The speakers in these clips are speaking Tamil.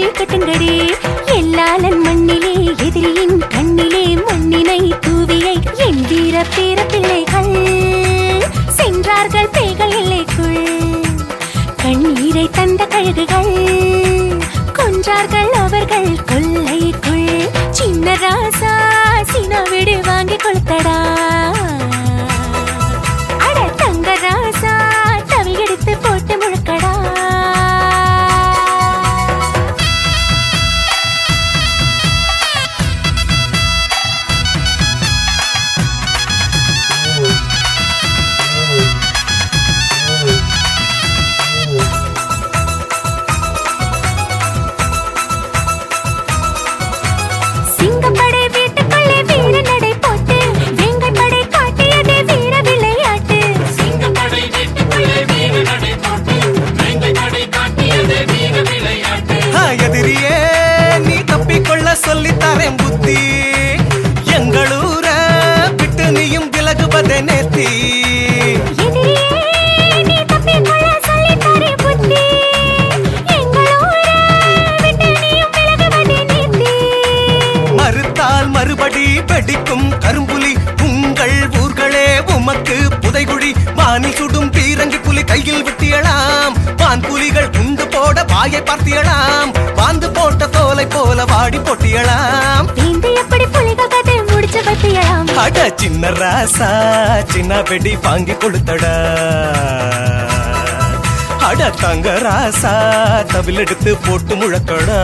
கட்டுங்கடி எல்லாலன் மண்ணிலே எதிரியின் கண்ணிலே மண்ணினை தூவியை என் வீர பேர பிள்ளைகள் சென்றார்கள் பேய்கள் எல்லைக்குள் கண்ணீரை தந்த கழுகுகள் கொன்றார்கள் அவர்கள் கொல்லைக்குள் சின்ன ராசா சினா விடு வாங்கி கொளுத்தடா அட தங்க ராசா தவி எடுத்து போட்டு முழுக்கடா சொல்லித்தாரேன் புத்தி எங்களூர விட்டு நீயும் விலகுவதே நேர்த்தி மறுத்தால் மறுபடி வெடிக்கும் கரும்புலி உங்கள் ஊர்களே உமக்கு புதைகுழி வானில் சுடும் பீரங்கி புலி கையில் விட்டியலாம் வான் புலிகள் குண்டு போட வாயை பார்த்தியலாம் வாந்து போட்ட தோலை போல வாடி போட்டியலாம் எப்படி புலிகள் கதை முடிச்சு பத்தியலாம் அட சின்ன ராசா சின்ன வெடி வாங்கி கொடுத்தடா அட தங்க ராசா தவில் எடுத்து போட்டு முழக்கடா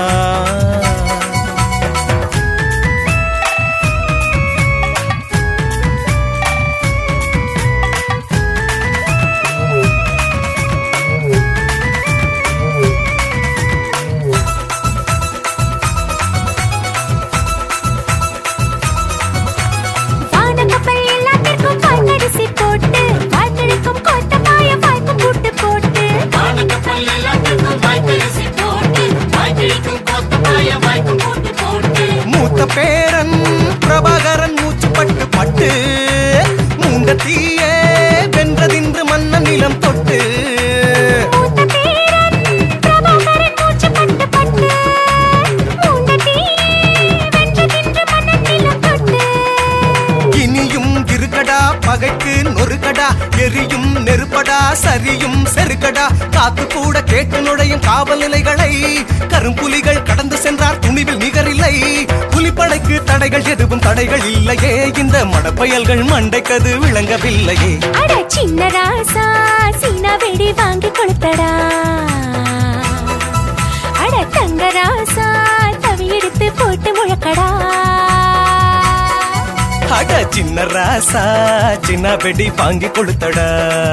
மூத்த பேரன் பிரபாகரன் மூச்சு பட்டு பட்டு மூண்ட தீயே வென்றதின்று மன்ன நிலம் தொட்டு இனியும் இருக்கடா பகைக்கு நொறுக்கடா எரியும் நெருப்படா சரியும் செருக்கடா காத்து கூட கேட்டு நுழையும் காவல் நிலைகளை கரும்புலிகள் கடந்து சென்றார் துணிவில் நிகரில்லை புலிப்படைக்கு தடைகள் எதுவும் தடைகள் இல்லையே இந்த மடப்பயல்கள் மண்டைக்கது விளங்கவில்லையே அட சின்ன ராசா சீனா வெடி வாங்கி கொடுத்தடா அட தங்க ராசா தவி எடுத்து போட்டு முழக்கடா அட சின்ன ராசா சின்ன வெடி வாங்கி கொடுத்தடா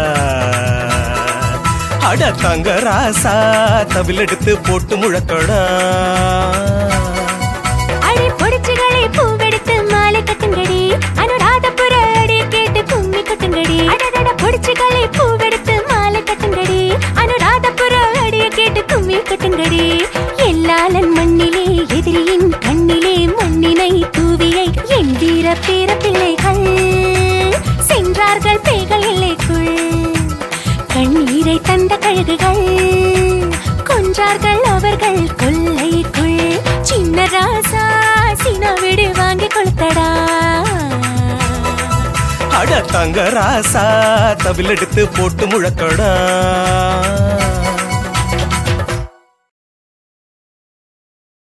அட தங்க ராசா தவில் எடுத்து போட்டு முழக்கடா அடி பொடிச்சுகளை பூவெடுத்து மாலை கட்டுங்கடி அனுராதபுர அடி கேட்டு கும்மி கட்டுங்கடி அடடட பொடிச்சுகளை பூவெடுத்து மாலை கட்டுங்கடி அனுராதபுர அடிய கேட்டு கும்மி கட்டுங்கடி எல்லாலன் மண்ணிலே எதிரியின் கண்ணிலே மண்ணினை தூவியை என் வீர பேர பிள்ளைகள் சென்றார்கள் பேய்கள் எல்லைக்குள் கண்ணீரை தந்த கழுகுகள் கொன்றார்கள் அவர்கள் கொல்லைக்குள் சின்ன ராசா சினா விடு வாங்கி கொளுத்தடா அட தங்க ராசா தவில் எடுத்து போட்டு முழக்கடா